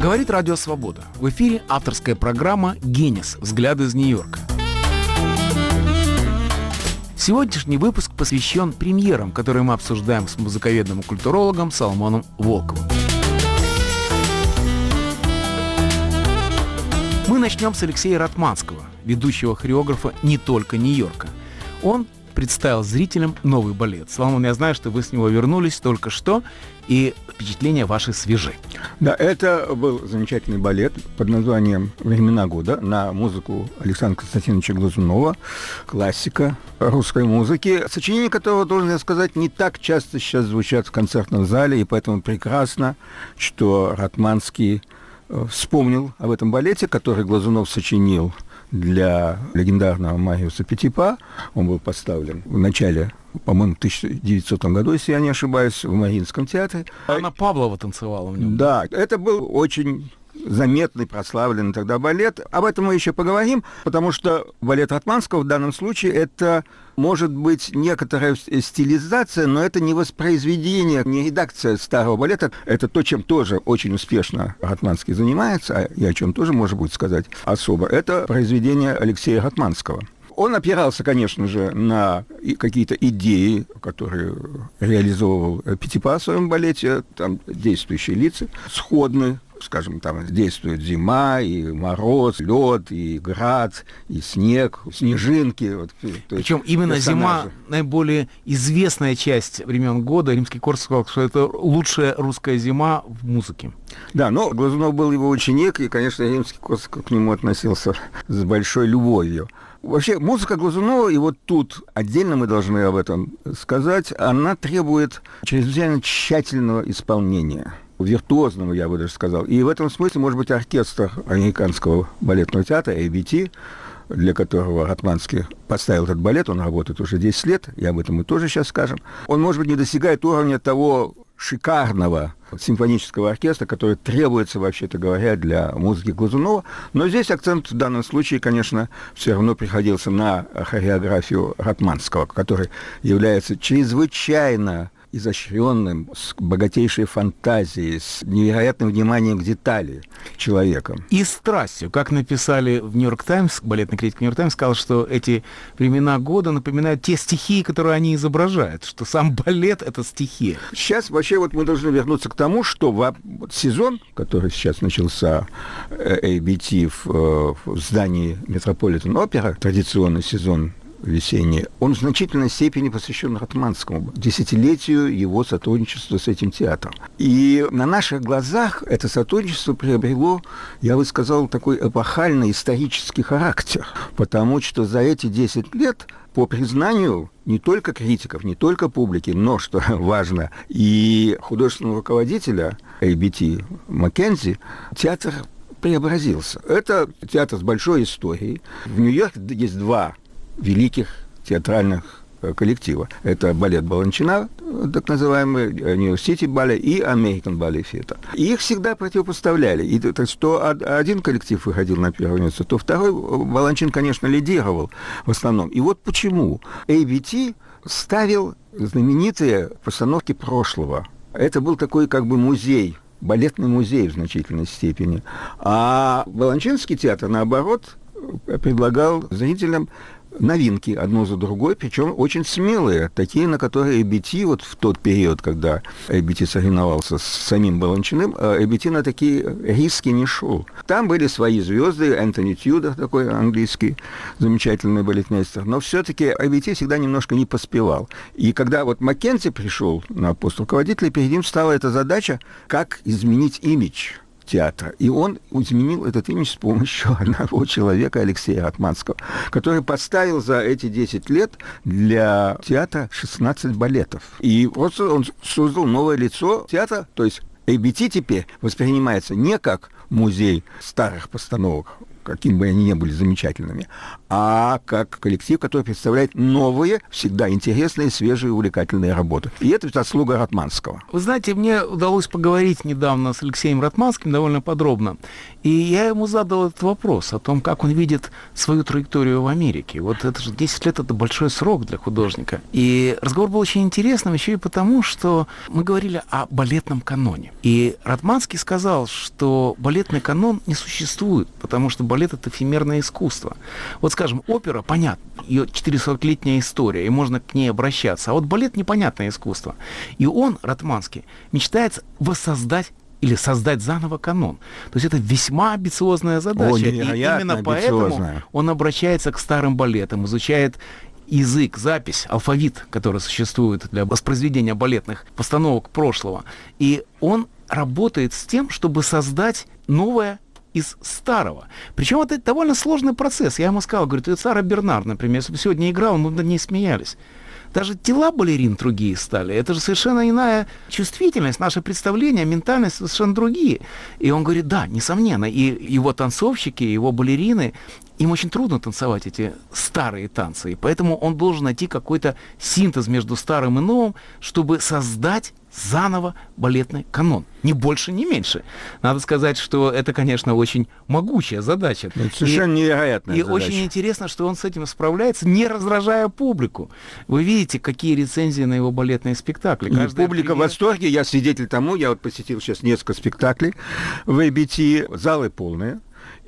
Говорит Радио Свобода. В эфире авторская программа «Генис. Взгляды из Нью-Йорка». Сегодняшний выпуск посвящен премьерам, которые мы обсуждаем с музыковедом и культурологом Соломоном Волковым. Мы начнем с Алексея Ратманского, ведущего хореографа не только Нью-Йорка. Он представил зрителям новый балет. Соломон, я знаю, что вы с него вернулись только что, и впечатления ваши свежи. Да, это был замечательный балет под названием «Времена года» на музыку Александра Константиновича Глазунова, классика русской музыки, сочинения которого, должен я сказать, не так часто сейчас звучат в концертном зале, и поэтому прекрасно, что Ратманский вспомнил об этом балете, который Глазунов сочинил для легендарного Мариуса Петипа. Он был поставлен в начале, по-моему, в 1900 году, если я не ошибаюсь, в Мариинском театре. Анна Павлова танцевала в нем. Да, это был очень заметный, прославленный тогда балет. Об этом мы еще поговорим, потому что балет Ратманского в данном случае это может быть некоторая стилизация, но это не воспроизведение, не редакция старого балета. Это то, чем тоже очень успешно Ратманский занимается, и о чем тоже можно будет сказать особо. Это произведение Алексея Ратманского. Он опирался, конечно же, на какие-то идеи, которые реализовывал Петипа в своем балете. Там действующие лица сходны. Скажем, там действует зима, и мороз, лед, и град, и снег, снежинки. Вот, причем именно персонажи. Зима наиболее известная часть времен года. Римский-Корсаков сказал, что это лучшая русская зима в музыке. Да, но Глазунов был его ученик, и, конечно, Римский-Корсаков к нему относился с большой любовью. Вообще, музыка Глазунова, и вот тут отдельно мы должны об этом сказать, она требует чрезвычайно тщательного исполнения. Виртуозного, я бы даже сказал. И в этом смысле, может быть, оркестр Американского балетного театра ABT, для которого Ратманский поставил этот балет, он работает уже 10 лет, и об этом мы тоже сейчас скажем, он, может быть, не достигает уровня того шикарного симфонического оркестра, который требуется, вообще-то говоря, для музыки Глазунова. Но здесь акцент в данном случае, конечно, все равно приходился на хореографию Ратманского, который является чрезвычайно изощренным, с богатейшей фантазией, с невероятным вниманием к детали человеком. И страстью. Как написали в «Нью-Йорк Таймс», балетный критик «Нью-Йорк Таймс» сказал, что эти времена года напоминают те стихии, которые они изображают, что сам балет — это стихия. Сейчас вообще вот мы должны вернуться к тому, что сезон, который сейчас начался ABT в здании Метрополитен Опера, традиционный сезон весенний, он в значительной степени посвящен Ратманскому, десятилетию его сотрудничества с этим театром. И на наших глазах это сотрудничество приобрело, я бы сказал, такой эпохальный исторический характер, потому что за эти 10 лет, по признанию не только критиков, не только публики, но, что важно, и художественного руководителя ABT Маккензи, театр преобразился. Это театр с большой историей. В Нью-Йорке есть два великих театральных коллектива. Это балет Баланчина, так называемый, Нью-Йорк-Сити балет, и American Ballet Theatre. И их всегда противопоставляли. И то один коллектив выходил на первое место, то второй. Баланчин, конечно, лидировал в основном. И вот почему ABT ставил знаменитые постановки прошлого. Это был такой как бы музей, балетный музей в значительной степени. А Баланчинский театр, наоборот, предлагал зрителям новинки одну за другой, причем очень смелые, такие, на которые ABT, вот в тот период, когда ABT соревновался с самим Баланчиным, ABT на такие риски не шел. Там были свои звезды, Энтони Тьюдор, такой английский замечательный балетмейстер, но все-таки ABT всегда немножко не поспевал. И когда вот Маккензи пришел на пост руководителя, перед ним стала эта задача, как изменить имидж театра. И он изменил этот имидж с помощью одного человека, Алексея Ратманского, который поставил за эти 10 лет для театра 16 балетов. И просто он создал новое лицо театра, то есть ABT теперь воспринимается не как музей старых постановок, каким бы они ни были замечательными, а как коллектив, который представляет новые, всегда интересные, свежие, увлекательные работы. И это заслуга Ратманского. Вы знаете, мне удалось поговорить недавно с Алексеем Ратманским довольно подробно, и я ему задал этот вопрос о том, как он видит свою траекторию в Америке. Вот это же 10 лет — это большой срок для художника. И разговор был очень интересным еще и потому, что мы говорили о балетном каноне. И Ратманский сказал, что балетный канон не существует, потому что балет — это эфемерное искусство. Вот, скажем, опера, понятно, ее 440-летняя история, и можно к ней обращаться. А вот балет — непонятное искусство. И он, Ратманский, мечтает воссоздать или создать заново канон. То есть это весьма амбициозная задача. И именно поэтому он обращается к старым балетам, изучает язык, запись, алфавит, который существует для воспроизведения балетных постановок прошлого. И он работает с тем, чтобы создать новое из старого. Причем это довольно сложный процесс. Я ему сказал, говорю, Сара Бернар, например, если бы сегодня играл, мы бы над ней смеялись. Даже тела балерин другие стали. Это же совершенно иная чувствительность, наше представление, ментальность совершенно другие. И он говорит, да, несомненно. И его танцовщики, его балерины, им очень трудно танцевать эти старые танцы. И поэтому он должен найти какой-то синтез между старым и новым, чтобы создать заново балетный канон. Ни больше, ни меньше. Надо сказать, что это, конечно, очень могучая задача. Это совершенно невероятная задача. И очень интересно, что он с этим справляется, не раздражая публику. Вы видите, какие рецензии на его балетные спектакли. Публика в восторге. Я свидетель тому. Я вот посетил сейчас несколько спектаклей в ABT. Залы полные.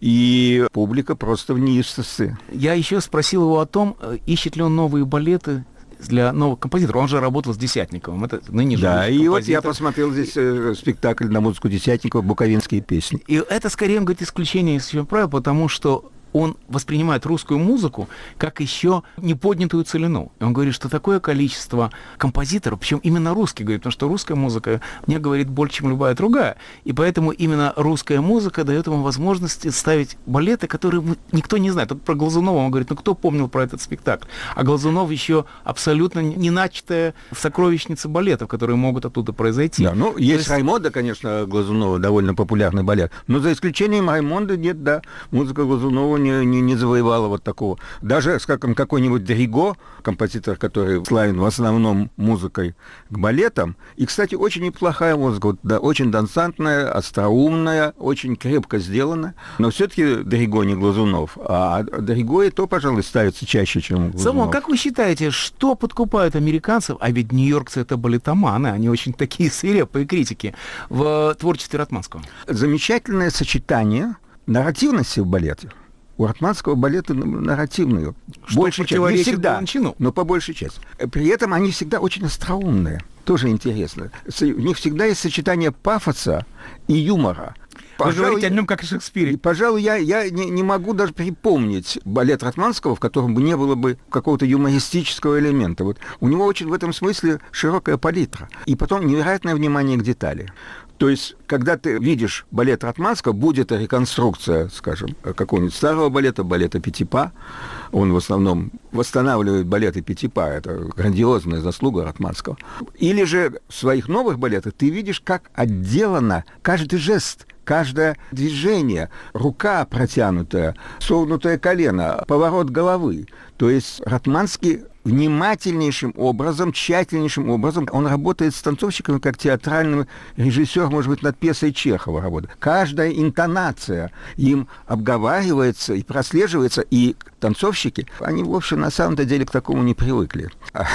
И публика просто в неистовстве. Я еще спросил его о том, ищет ли он новые балеты для новых композиторов. Он же работал с Десятниковым. Это ныне же да, и вот я посмотрел здесь спектакль на музыку Десятникова «Буковинские песни». И это, скорее, он говорит, исключение из правил, потому что он воспринимает русскую музыку как еще неподнятую целину. И он говорит, что такое количество композиторов, причем именно русские, говорит, потому что русская музыка мне говорит больше, чем любая другая. И поэтому именно русская музыка дает ему возможность ставить балеты, которые никто не знает. Только про Глазунова он говорит, ну кто помнил про этот спектакль? А Глазунов еще абсолютно не начатая сокровищница балетов, которые могут оттуда произойти. Да, ну, есть Раймонда, конечно, Глазунова, довольно популярный балет. Но за исключением Раймонда нет, да, музыка Глазунова не завоевала вот такого. Даже, скажем, какой-нибудь Дриго, композитор, который славен в основном музыкой к балетам, и, кстати, очень неплохая музыка, вот, да, очень дансантная, остроумная, очень крепко сделана, но все-таки Дриго не Глазунов, а Дриго и то, пожалуй, ставится чаще, чем Глазунов. Самон, как вы считаете, что подкупает американцев, а ведь нью-йоркцы — это балетоманы, они очень такие свирепые критики, в творчестве Ратманского? Замечательное сочетание нарративности в балете. У Ратманского балеты нарративные. Большая часть. Не всегда, но по большей части. При этом они всегда очень остроумные. Тоже интересно. У них всегда есть сочетание пафоса и юмора. Вы говорите о нем как о Шекспире. Пожалуй, я не могу даже припомнить балет Ратманского, в котором бы не было бы какого-то юмористического элемента. Вот у него очень в этом смысле широкая палитра. И потом невероятное внимание к детали. То есть, когда ты видишь балет Ратманского, будет реконструкция, скажем, какого-нибудь старого балета, балета Петипа, он в основном восстанавливает балеты Петипа, это грандиозная заслуга Ратманского. Или же в своих новых балетах ты видишь, как отделано каждый жест, каждое движение, рука протянутая, согнутое колено, поворот головы. То есть Ратманский внимательнейшим образом, тщательнейшим образом, он работает с танцовщиками, как театральный режиссер, может быть, над пьесой Чехова работает. Каждая интонация им обговаривается и прослеживается, и танцовщики, они, в общем, на самом-то деле к такому не привыкли.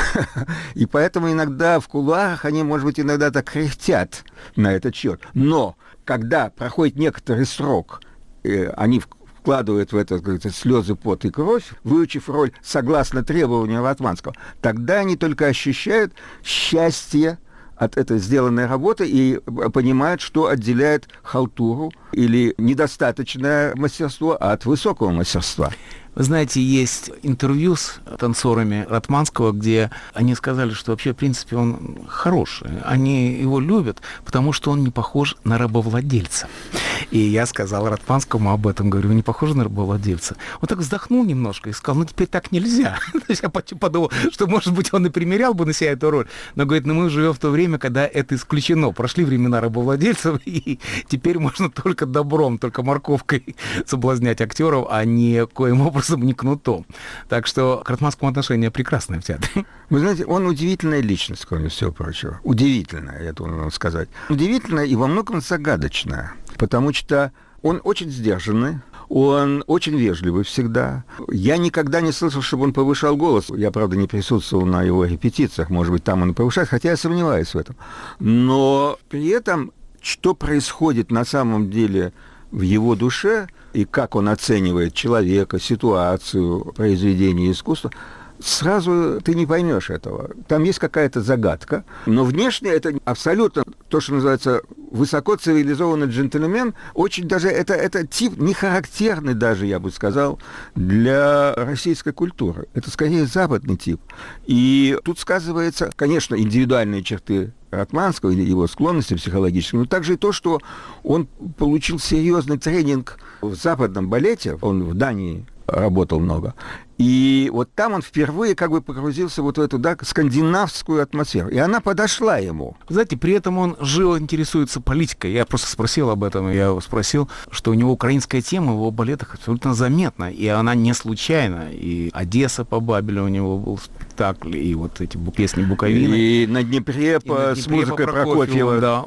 И поэтому иногда в кулуарах они, может быть, иногда так кряхтят на этот счет. Но когда проходит некоторый срок, они вкладывают в это, говорится, слезы, пот и кровь, выучив роль согласно требованиям Ратманского, тогда они только ощущают счастье от этой сделанной работы и понимают, что отделяет халтуру или недостаточное мастерство от высокого мастерства. Вы знаете, есть интервью с танцорами Ратманского, где они сказали, что вообще, в принципе, он хороший. Они его любят, потому что он не похож на рабовладельца. И я сказал Ратманскому об этом, говорю, вы не похожи на рабовладельца? Он так вздохнул немножко и сказал, ну теперь так нельзя. То есть я подумал, что, может быть, он и примерял бы на себя эту роль, но, говорит, мы живем в то время, когда это исключено. Прошли времена рабовладельцев, и теперь можно только добром, только морковкой соблазнять актеров, а не коим образом не кнутом. Так что к Ратманскому отношение прекрасное в театре. Вы знаете, он удивительная личность, кроме всего прочего. Удивительная, я должен вам сказать. Удивительная и во многом загадочная, потому что он очень сдержанный, он очень вежливый всегда. Я никогда не слышал, чтобы он повышал голос. Я, правда, не присутствовал на его репетициях. Может быть, там он и повышает, хотя я сомневаюсь в этом. Но при этом, что происходит на самом деле в его душе, и как он оценивает человека, ситуацию, произведение искусства, сразу ты не поймешь этого. Там есть какая-то загадка, но внешне это абсолютно то, что называется высоко цивилизованный джентльмен. Очень даже это тип не характерный даже, я бы сказал, для российской культуры. Это скорее западный тип. И тут сказывается, конечно, индивидуальные черты Ратманского или его склонности психологические, но также и то, что он получил серьезный тренинг в западном балете. Он в Дании работал много. И вот там он впервые как бы погрузился вот в эту, да, скандинавскую атмосферу. И она подошла ему. Знаете, при этом он живо интересуется политикой. Я просто спросил об этом. Я его спросил, что у него украинская тема в его балетах абсолютно заметна. И она не случайна. И «Одесса» по Бабелю у него был спектакль, и вот эти песни Буковины. И «На Днепре» с музыкой Прокофьева. Да,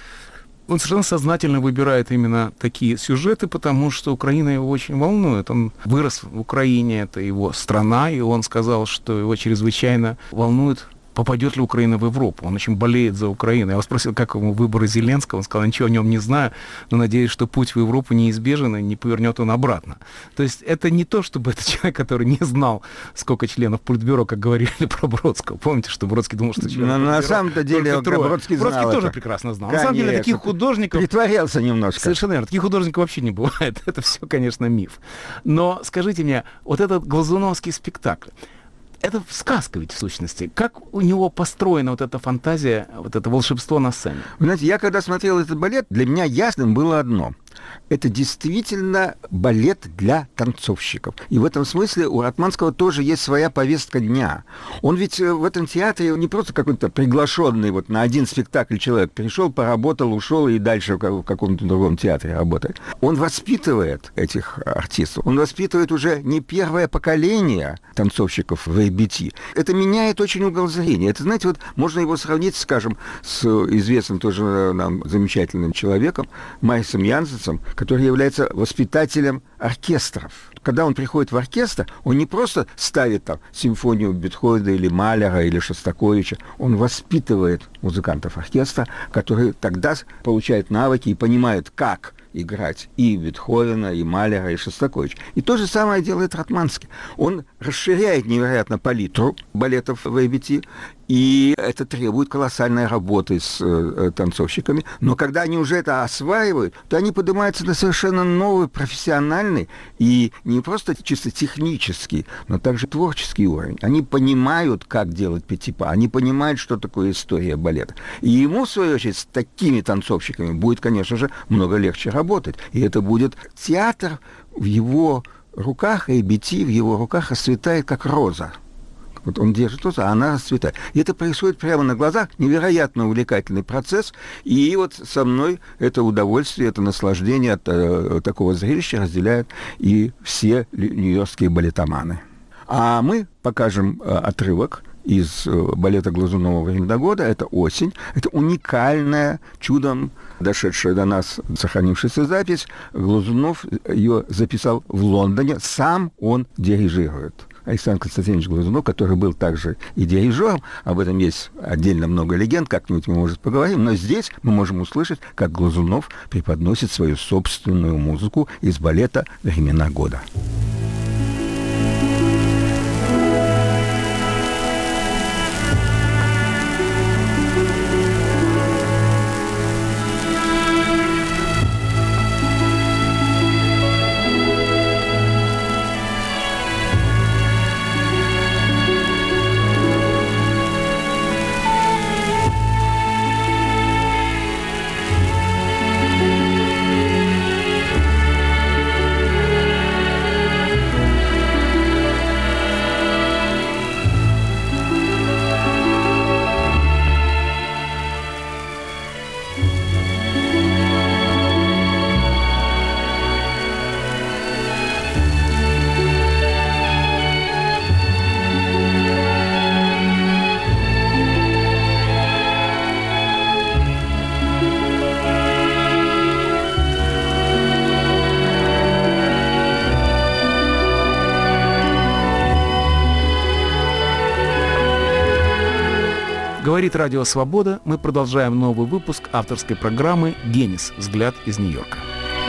он совершенно сознательно выбирает именно такие сюжеты, потому что Украина его очень волнует. Он вырос в Украине, это его страна, и он сказал, что его чрезвычайно волнует, попадет ли Украина в Европу. Он очень болеет за Украину. Я его спросил, как ему выборы Зеленского. Он сказал, ничего о нем не знаю, но надеюсь, что путь в Европу неизбежен, и не повернет он обратно. То есть это не то, чтобы это человек, который не знал, сколько членов Политбюро, как говорили про Бродского. Помните, что Бродский думал, что членов Политбюро... На самом-то деле Бродский знал Бродский тоже это. прекрасно знал. Конечно. На самом деле таких художников... Притворялся немножко. Совершенно верно. Таких художников вообще не бывает. Это все, конечно, миф. Но скажите мне, вот этот глазуновский спектакль, это сказка ведь в сущности. Как у него построена вот эта фантазия, вот это волшебство на сцене? Вы знаете, я когда смотрел этот балет, для меня ясным было одно. Это действительно балет для танцовщиков. И в этом смысле у Ратманского тоже есть своя повестка дня. Он ведь в этом театре не просто какой-то приглашенный вот на один спектакль человек. Пришел, поработал, ушел и дальше в каком-то другом театре работает. Он воспитывает этих артистов. Он воспитывает уже не первое поколение танцовщиков в ABT. Это меняет очень угол зрения. Это, знаете, вот можно его сравнить, скажем, с известным тоже нам замечательным человеком Марисом Янзенсом, который является воспитателем оркестров. Когда он приходит в оркестр, он не просто ставит там симфонию Бетховена или Малера или Шостаковича, он воспитывает музыкантов оркестра, которые тогда получают навыки и понимают, как играть и Бетховена, и Малера, и Шостаковича. И то же самое делает Ратманский. Он расширяет невероятно палитру балетов в ABT, и это требует колоссальной работы с танцовщиками. Но когда они уже это осваивают, то они поднимаются на совершенно новый профессиональный и не просто чисто технический, но также творческий уровень. Они понимают, как делать пятипа, они понимают, что такое история балета. И ему, в свою очередь, с такими танцовщиками будет, конечно же, много легче работать. И это будет театр в его руках, ABT в его руках расцветает как роза. Вот он держит розу, а она расцветает. И это происходит прямо на глазах. Невероятно увлекательный процесс. И вот со мной это удовольствие, это наслаждение от такого зрелища разделяют и все нью-йоркские балетоманы. А мы покажем отрывок из балета Глазунова «Времена года». Это «Осень». Это уникальная, чудом дошедшая до нас, сохранившаяся запись. Глазунов ее записал в Лондоне. Сам он дирижирует. Александр Константинович Глазунов, который был также и дирижером, об этом есть отдельно много легенд, как-нибудь мы, может, поговорим, но здесь мы можем услышать, как Глазунов преподносит свою собственную музыку из балета «Времена года». Говорит Радио Свобода. Мы продолжаем новый выпуск авторской программы «Генис. Взгляд из Нью-Йорка».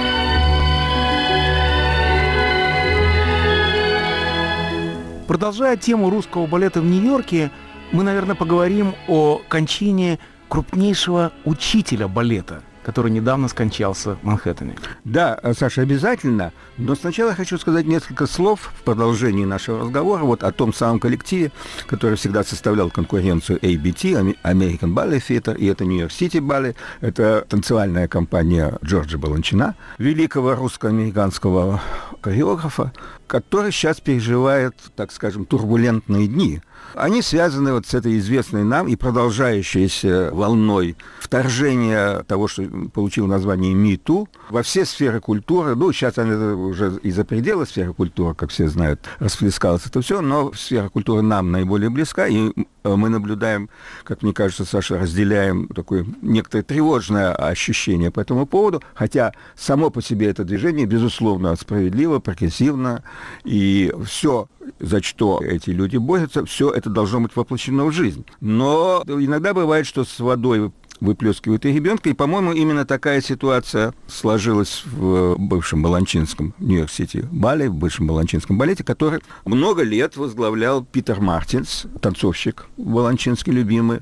Продолжая тему русского балета в Нью-Йорке, мы, наверное, поговорим о кончине крупнейшего учителя балета, который недавно скончался в Манхэттене. Да, Саша, обязательно. Но сначала я хочу сказать несколько слов в продолжении нашего разговора вот о том самом коллективе, который всегда составлял конкуренцию ABT, American Ballet Theatre, и это New York City Ballet. Это танцевальная компания Джорджа Баланчина, великого русско-американского хореографа, который сейчас переживает, так скажем, турбулентные дни. Они связаны вот с этой известной нам и продолжающейся волной вторжения того, что получило название Me Too, во все сферы культуры. Ну, сейчас это уже и за пределы сферы культуры, как все знают, расплескалось это все, но сфера культуры нам наиболее близка, и мы наблюдаем, как мне кажется, Саша, разделяем такое некоторое тревожное ощущение по этому поводу, хотя само по себе это движение, безусловно, справедливо, прогрессивно, и все, за что эти люди борются, все это должно быть воплощено в жизнь. Но иногда бывает, что с водой выплескивают и ребенка, и, по-моему, именно такая ситуация сложилась в бывшем баланчинском Нью-Йорк-Сити бале, в бывшем баланчинском балете, который много лет возглавлял Питер Мартинс, танцовщик баланчинский любимый,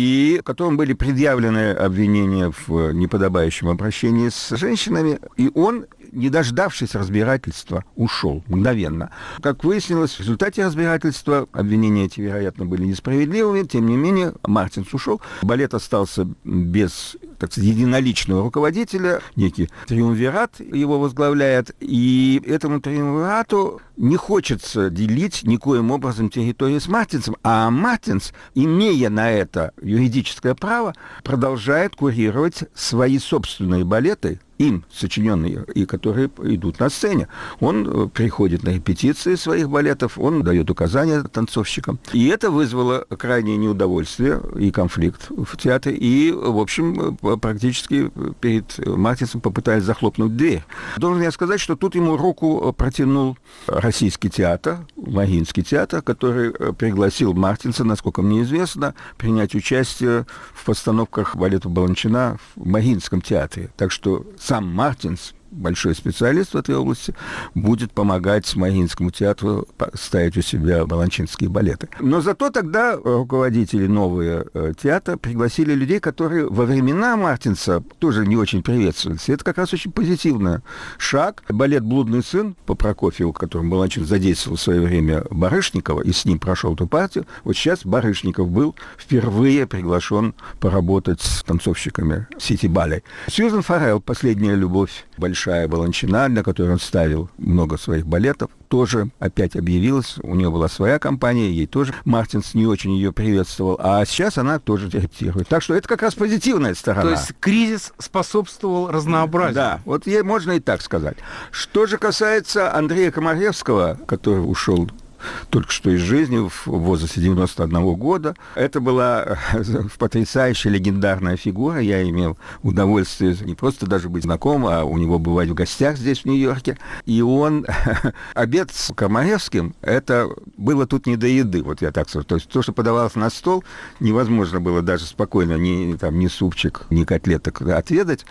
и которому были предъявлены обвинения в неподобающем обращении с женщинами, и он, не дождавшись разбирательства, ушел мгновенно. Как выяснилось, в результате разбирательства обвинения эти, вероятно, были несправедливыми, тем не менее, Мартинс ушел, балет остался без, так сказать, единоличного руководителя, некий триумвират его возглавляет, и этому триумвирату не хочется делить никоим образом территорию с Мартинсом, а Мартинс, имея на это юридическое право, продолжает курировать свои собственные балеты, им сочиненные, и которые идут на сцене. Он приходит на репетиции своих балетов, он дает указания танцовщикам. И это вызвало крайнее неудовольствие и конфликт в театре. И, в общем, практически перед Мартинсом попытались захлопнуть дверь. Должен я сказать, что тут ему руку протянул Российский театр, Мариинский театр, который пригласил Мартинса, насколько мне известно, принять участие в постановках балета Баланчина в Мариинском театре. Так что сам Мартинс, большой специалист в этой области, будет помогать Мариинскому театру ставить у себя баланчинские балеты. Но зато тогда руководители нового театра пригласили людей, которые во времена Мартинса тоже не очень приветствовались. И это как раз очень позитивный шаг. Балет «Блудный сын» по Прокофьеву, которым Баланчин задействовал в свое время Барышникова, и с ним прошел эту партию. Вот сейчас Барышников был впервые приглашен поработать с танцовщиками Сити-Балет. Сьюзен Форелл, «Последняя любовь», большая Баланчина, для которой он ставил много своих балетов, тоже опять объявилась. У нее была своя компания, ей тоже Мартинс не очень ее приветствовал, а сейчас она тоже репетирует. Так что это как раз позитивная сторона. То есть кризис способствовал разнообразию. Да, вот можно и так сказать. Что же касается Андрея Комаревского, который ушел только что из жизни в возрасте 91 года. Это была потрясающая легендарная фигура. Я имел удовольствие не просто даже быть знакомым, а у него бывать в гостях здесь, в Нью-Йорке. И он... Обед с Комаревским, это было тут не до еды, вот я так скажу. То есть то, что подавалось на стол, невозможно было даже спокойно ни супчик, ни котлеток отведать.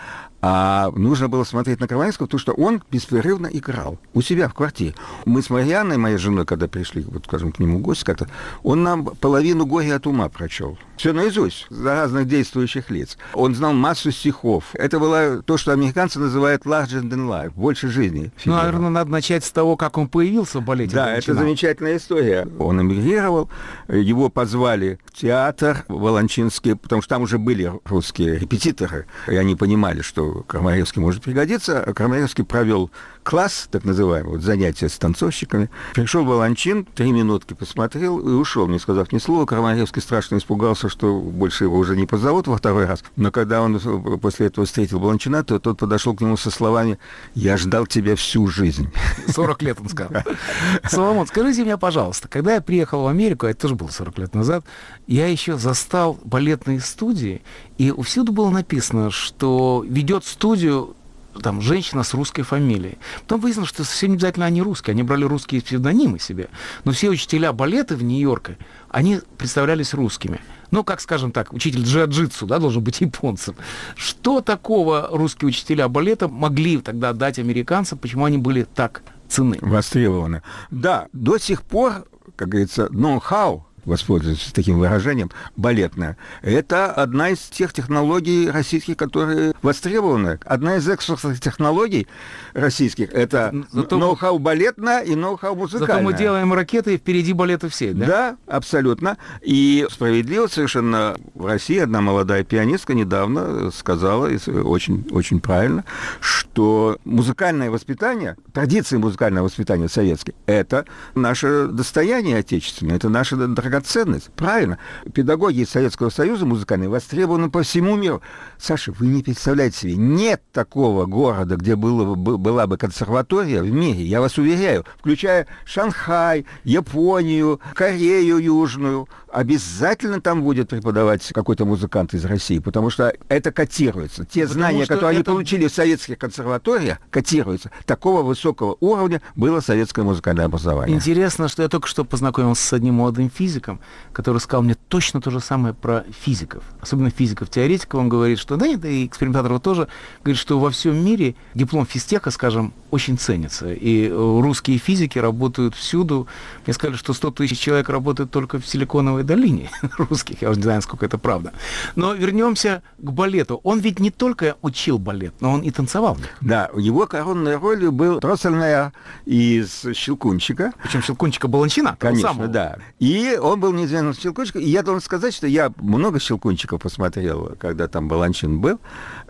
А нужно было смотреть на Комаревского, потому что он беспрерывно играл у себя в квартире. Мы с Марианной, моей женой, когда пришли, вот, скажем, к нему в гости как-то, он нам половину «Горя от ума» прочел. Все наизусть, за разных действующих лиц. Он знал массу стихов. Это было то, что американцы называют larger than life, больше жизни. Ну, наверное, надо начать с того, как он появился в балете. Да, это замечательная история. Он эмигрировал, его позвали в театр Волончинский, потому что там уже были русские репетиторы, и они понимали, что Комаревский может пригодиться. Комаревский провел класс, так называемый, вот, занятия с танцовщиками. Пришел Волончин, 3 минутки посмотрел и ушел, не сказав ни слова. Комаревский страшно испугался, что больше его уже не позовут во второй раз. Но когда он после этого встретил Баланчина, то тот подошел к нему со словами: «Я ждал тебя всю жизнь». 40 лет, он сказал. Соломон, скажите мне, пожалуйста, когда я приехал в Америку, это тоже было 40 лет назад, я еще застал балетные студии, и всюду было написано, что ведет студию там женщина с русской фамилией. Потом выяснилось, что совсем не обязательно они русские, они брали русские псевдонимы себе. Но все учителя балета в Нью-Йорке, они представлялись русскими. Ну, как, скажем так, учитель джиу-джитсу, да, должен быть японцем. Что такого русские учителя балета могли тогда дать американцам, почему они были так ценны? Востребованы. Да, до сих пор, как говорится, ноу-хау, воспользуюсь таким выражением, балетная, это одна из тех технологий российских, которые востребованы. Одна из экспортных технологий российских — это ноу-хау балетная и ноу-хау музыкальная. Зато мы делаем ракеты, и впереди балета все, да? Да, абсолютно. И справедливо совершенно в России одна молодая пианистка недавно сказала, и очень, очень правильно, что музыкальное воспитание, традиции музыкального воспитания советские, это наше достояние отечественное, это наша драгоценность. Правильно. Педагоги из Советского Союза музыкальные востребованы по всему миру. Саша, вы не представляете себе, нет такого города, где была бы консерватория в мире, я вас уверяю, включая Шанхай, Японию, Корею Южную. Обязательно там будет преподавать какой-то музыкант из России, потому что это котируется. Те знания, которые они получили в советских консерваториях, котируются. Такого высокого уровня было советское музыкальное образование. Интересно, что я только что познакомился с одним молодым физиком, который сказал мне точно то же самое про физиков. Особенно физиков-теоретиков. Он говорит, что, да нет, и экспериментаторов тоже, говорит, что во всем мире диплом физтеха, скажем, очень ценится. И русские физики работают всюду. Мне сказали, что 100 тысяч человек работают только в Силиконовой долине русских. Я уже не знаю, насколько это правда. Но вернемся к балету. Он ведь не только учил балет, но он и танцевал. Да, его коронной ролью был Дроссельмейер из «Щелкунчика». Причем «Щелкунчика» Баланчина. Конечно, да. И он был неизменным Щелкунчиком. И я должен сказать, что я много Щелкунчиков посмотрел, когда там Баланчин был,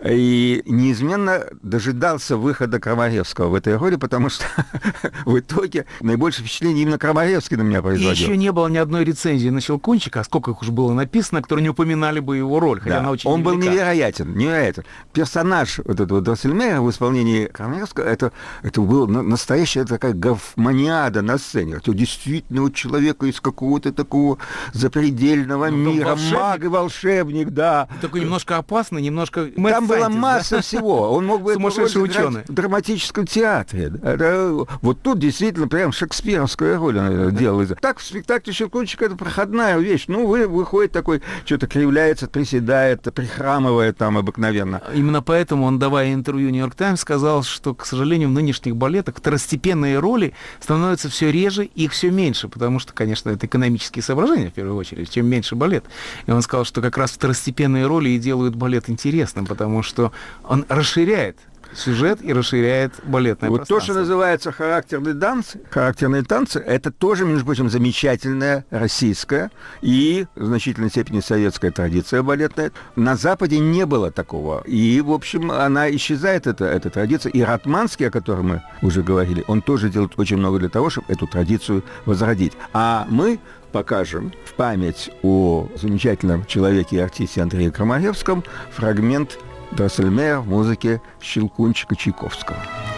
и неизменно дожидался выхода Крамаревского в этой роли, потому что в итоге наибольшее впечатление именно Крамаревский на меня производил. И еще не было ни одной рецензии на Щелкунчика, а сколько их уже было написано, которые не упоминали бы его роль, хотя да, она очень он невелика. был невероятен. Персонаж вот этого Дроссельмейера в исполнении Крамаревского, это была настоящая такая гофманиада на сцене. Это действительно человека из какого-то такого запредельного мира, маг и волшебник, да. Такой немножко опасный, немножко... Там была масса всего. Он мог бы сумасшедший ученый в драматическом театре. Вот тут действительно прям шекспировская роль он делал. Так в спектакле «Щелкунчик» это проходная вещь. Ну, выходит такой, что-то кривляется, приседает, прихрамывает там обыкновенно. Именно поэтому он, давая интервью «Нью-Йорк Таймс», сказал, что, к сожалению, в нынешних балетах второстепенные роли становятся все реже, их все меньше, потому что, конечно, это экономические соображения, в первую очередь, чем меньше балет. И он сказал, что как раз второстепенные роли и делают балет интересным, потому что он расширяет сюжет и расширяет балетное пространство. Вот то, что называется характерные танцы, это тоже, между прочим, замечательная российская и в значительной степени советская традиция балетная. На Западе не было такого. И, в общем, она исчезает, эта традиция. И Ратманский, о котором мы уже говорили, он тоже делает очень много для того, чтобы эту традицию возродить. А мы покажем в память о замечательном человеке и артисте Андрее Крамаревском фрагмент Дроссельмейер в музыке Щелкунчика Чайковского.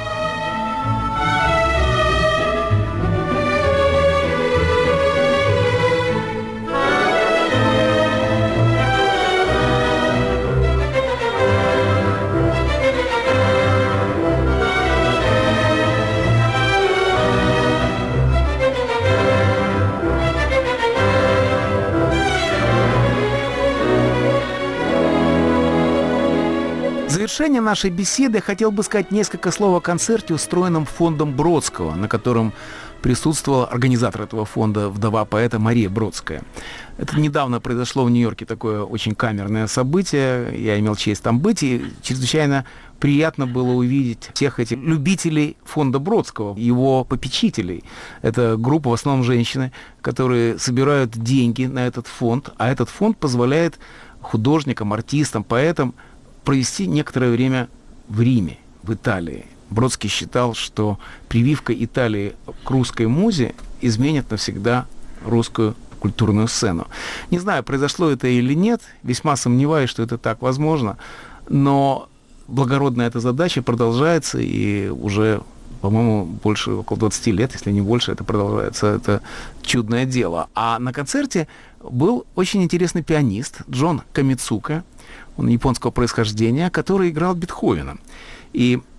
В завершение нашей беседы я хотел бы сказать несколько слов о концерте, устроенном фондом Бродского, на котором присутствовала организатор этого фонда, вдова поэта Мария Бродская. Это недавно произошло в Нью-Йорке такое очень камерное событие. Я имел честь там быть, и чрезвычайно приятно было увидеть всех этих любителей фонда Бродского, его попечителей. Это группа, в основном женщины, которые собирают деньги на этот фонд, а этот фонд позволяет художникам, артистам, поэтам провести некоторое время в Риме, в Италии. Бродский считал, что прививка Италии к русской музе изменит навсегда русскую культурную сцену. Не знаю, произошло это или нет, весьма сомневаюсь, что это так возможно, но благородная эта задача продолжается, и уже, по-моему, больше, около 20 лет, если не больше, это продолжается, это чудное дело. А на концерте был очень интересный пианист Джон Камицука, он японского происхождения, который играл Бетховена. И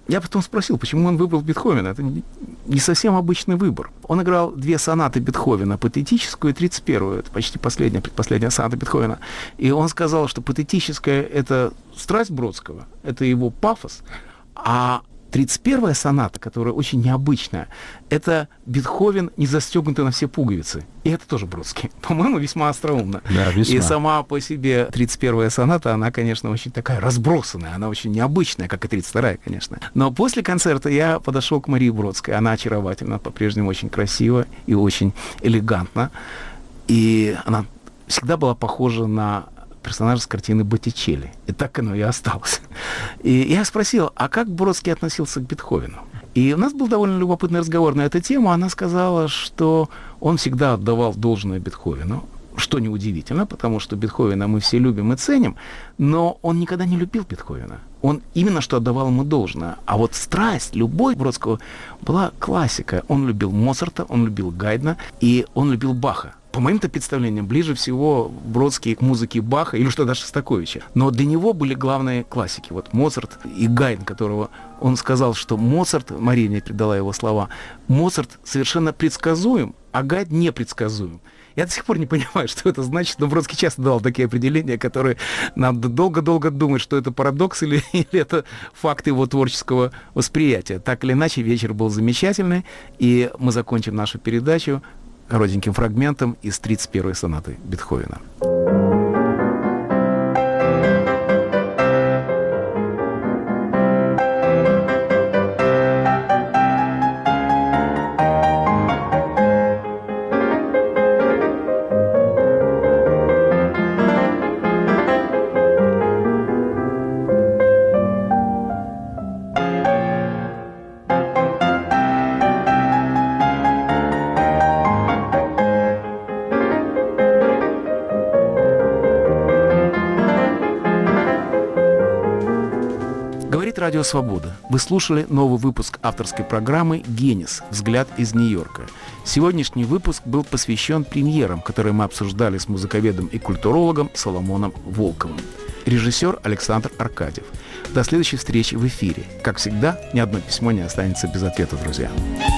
Я потом спросил, почему он выбрал Бетховена. Это не совсем обычный выбор. Он играл 2 сонаты Бетховена, патетическую и 31-ю. Это почти предпоследняя соната Бетховена. И он сказал, что патетическая — это страсть Бродского, это его пафос, а 31-я соната, которая очень необычная, это Бетховен, не застегнутый на все пуговицы. И это тоже Бродский. По-моему, весьма остроумно. Да, весьма. И сама по себе 31-я соната, она, конечно, очень такая разбросанная, она очень необычная, как и 32-я, конечно. Но после концерта я подошел к Марии Бродской. Она очаровательна, по-прежнему очень красива и очень элегантна. И она всегда была похожа на персонажа с картины Боттичелли. И так оно и осталось. И я спросил, а как Бродский относился к Бетховену? И у нас был довольно любопытный разговор на эту тему. Она сказала, что он всегда отдавал должное Бетховену, что неудивительно, потому что Бетховена мы все любим и ценим, но он никогда не любил Бетховена. Он именно что отдавал ему должное. А вот страсть, любовь Бродского была классика. Он любил Моцарта, он любил Гайдна, и он любил Баха. По моим-то представлениям, ближе всего Бродский к музыке Баха или что-то Шостаковича. Но для него были главные классики. Вот Моцарт и Гайдн, которого он сказал, что Моцарт, Мария мне передала его слова, Моцарт совершенно предсказуем, а Гайдн непредсказуем. Я до сих пор не понимаю, что это значит, но Бродский часто давал такие определения, которые надо долго-долго думать, что это парадокс или это факт его творческого восприятия. Так или иначе, вечер был замечательный, и мы закончим нашу передачу коротеньким фрагментом из 31-й сонаты Бетховена. Радио «Свобода». Вы слушали новый выпуск авторской программы «Генис. Взгляд из Нью-Йорка». Сегодняшний выпуск был посвящен премьерам, которые мы обсуждали с музыковедом и культурологом Соломоном Волковым. Режиссер Александр Аркадьев. До следующей встречи в эфире. Как всегда, ни одно письмо не останется без ответа, друзья.